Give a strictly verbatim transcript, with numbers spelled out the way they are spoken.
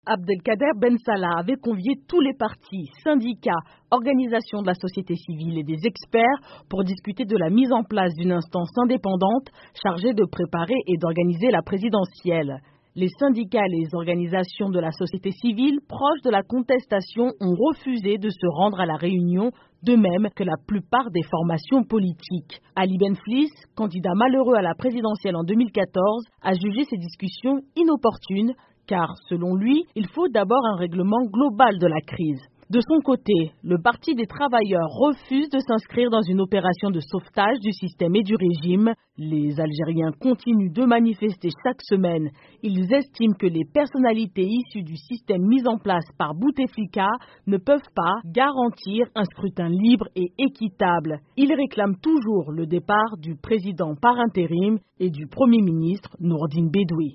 Abdelkader Ben Salah avait convié tous les partis, syndicats, organisations de la société civile et des experts pour discuter de la mise en place d'une instance indépendante chargée de préparer et d'organiser la présidentielle. Les syndicats et les organisations de la société civile proches de la contestation ont refusé de se rendre à la réunion, de même que la plupart des formations politiques. Ali Benflis, candidat malheureux à la présidentielle en deux mille quatorze, a jugé ces discussions inopportunes car, selon lui, il faut d'abord un règlement global de la crise. De son côté, le Parti des travailleurs refuse de s'inscrire dans une opération de sauvetage du système et du régime. Les Algériens continuent de manifester chaque semaine. Ils estiment que les personnalités issues du système mis en place par Bouteflika ne peuvent pas garantir un scrutin libre et équitable. Ils réclament toujours le départ du président par intérim et du Premier ministre Nourdine Bedoui.